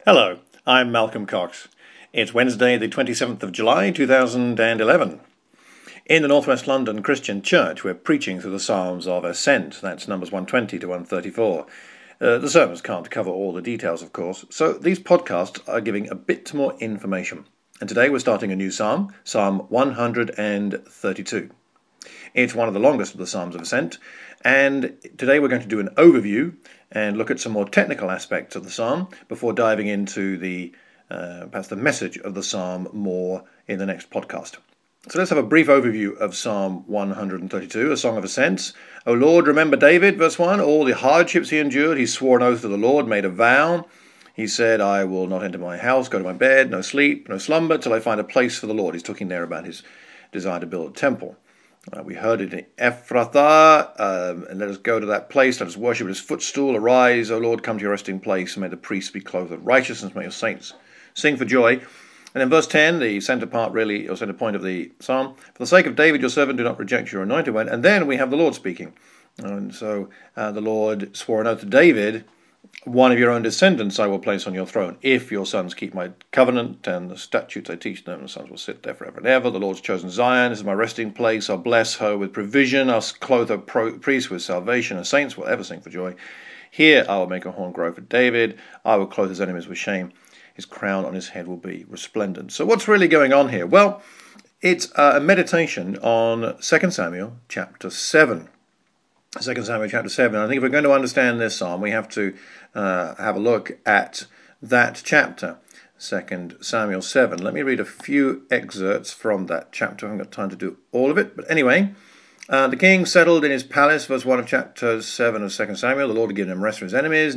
Hello, I'm Malcolm Cox. It's Wednesday, the 27th of July, 2011. In the Northwest London Christian Church, we're preaching through the Psalms of Ascent. That's numbers 120 to 134. The sermons can't cover all the details, of course, so these podcasts are giving a bit more information. And today we're starting a new psalm, Psalm 132. It's one of the longest of the Psalms of Ascent, and today we're going to do an overview and look at some more technical aspects of the psalm before diving into the perhaps the message of the psalm more in the next podcast. So let's have a brief overview of Psalm 132, a song of ascents. O Lord, remember David, verse 1, all the hardships he endured. He swore an oath to the Lord, made a vow. He said, I will not enter my house, go to my bed, no sleep, no slumber, till I find a place for the Lord. He's talking there about his desire to build a temple. We heard it in Ephrathah, and let us go to that place, let us worship at his footstool. Arise, O Lord, come to your resting place, and may the priests be clothed with righteousness, may your saints sing for joy. And in verse 10, the centre part really, or centre point of the psalm, for the sake of David your servant, do not reject your anointed one. And then we have the Lord speaking. And so the Lord swore an oath to David, one of your own descendants I will place on your throne, if your sons keep my covenant and the statutes I teach them. The sons will sit there forever and ever. The Lord's chosen Zion, this is my resting place. I'll bless her with provision. I'll clothe her priests with salvation. Her saints will ever sing for joy. Here I will make a horn grow for David. I will clothe his enemies with shame. His crown on his head will be resplendent. So what's really going on here? Well, it's a meditation on 2 Samuel chapter 7. 2 Samuel chapter 7. I think if we're going to understand this psalm, we have to have a look at that chapter, 2 Samuel 7. Let me read a few excerpts from that chapter. I haven't got time to do all of it. But anyway, the king settled in his palace, verse 1 of chapter 7 of 2 Samuel. The Lord had given him rest from his enemies.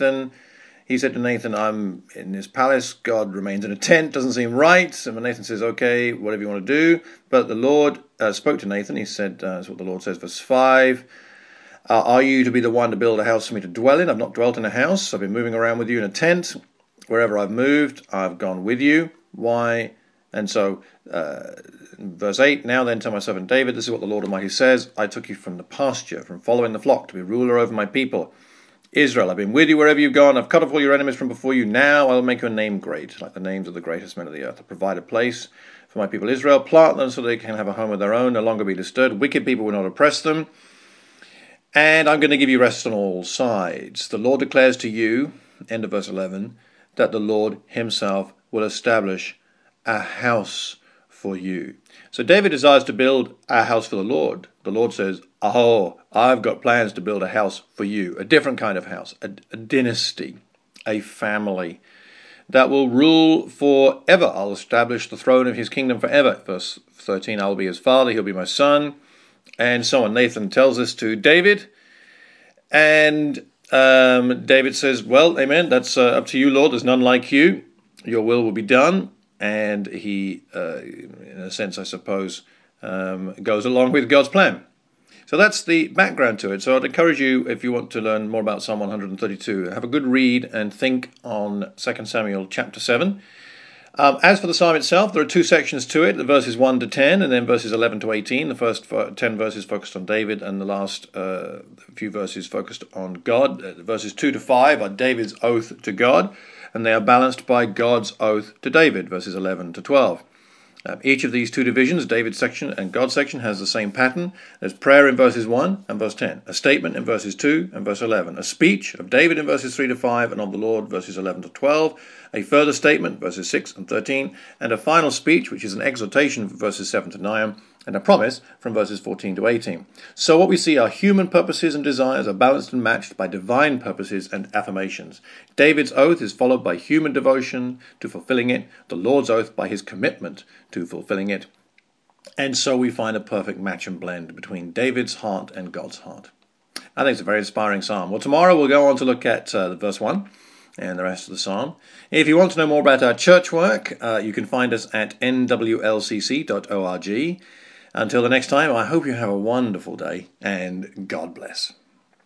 He said to Nathan, I'm in his palace. God remains in a tent. Doesn't seem right. And Nathan says, okay, whatever you want to do. But the Lord spoke to Nathan. He said, that's what the Lord says, verse 5. Are you to be the one to build a house for me to dwell in? I've not dwelt in a house. I've been moving around with you in a tent. Wherever I've moved, I've gone with you. Why? And so, verse 8, now then tell my servant David, this is what the Lord Almighty says. I took you from the pasture, from following the flock, to be ruler over my people. Israel, I've been with you wherever you've gone. I've cut off all your enemies from before you. Now I will make your name great, like the names of the greatest men of the earth. I'll provide a place for my people Israel. Plant them so they can have a home of their own, no longer be disturbed. Wicked people will not oppress them. And I'm going to give you rest on all sides. The Lord declares to you, end of verse 11, that the Lord himself will establish a house for you. So David desires to build a house for the Lord. The Lord says, oh, I've got plans to build a house for you, a different kind of house, a dynasty, a family that will rule forever. I'll establish the throne of his kingdom forever. Verse 13, I will be his father, he'll be my son. And so on. Nathan tells this to David, and David says, well, amen, that's up to you, Lord, there's none like you, your will be done. And he, in a sense, I suppose, goes along with God's plan. So that's the background to it. So I'd encourage you, if you want to learn more about Psalm 132, have a good read and think on 2 Samuel chapter 7. As for the psalm itself, there are two sections to it, the verses 1 to 10 and then verses 11 to 18. The first 10 verses focused on David and the last few verses focused on God. Verses 2 to 5 are David's oath to God, and they are balanced by God's oath to David, verses 11 to 12. Each of these two divisions, David's section and God's section, has the same pattern. There's prayer in verses 1 and verse 10, a statement in verses 2 and verse 11, a speech of David in verses 3 to 5 and of the Lord, verses 11 to 12, a further statement, verses 6 and 13, and a final speech, which is an exhortation, verses 7 to 9, and a promise from verses 14 to 18. So what we see are human purposes and desires are balanced and matched by divine purposes and affirmations. David's oath is followed by human devotion to fulfilling it, the Lord's oath by his commitment to fulfilling it. And so we find a perfect match and blend between David's heart and God's heart. I think it's a very inspiring psalm. Well, tomorrow we'll go on to look at verse 1 and the rest of the psalm. If you want to know more about our church work, you can find us at nwlcc.org. Until the next time, I hope you have a wonderful day, and God bless.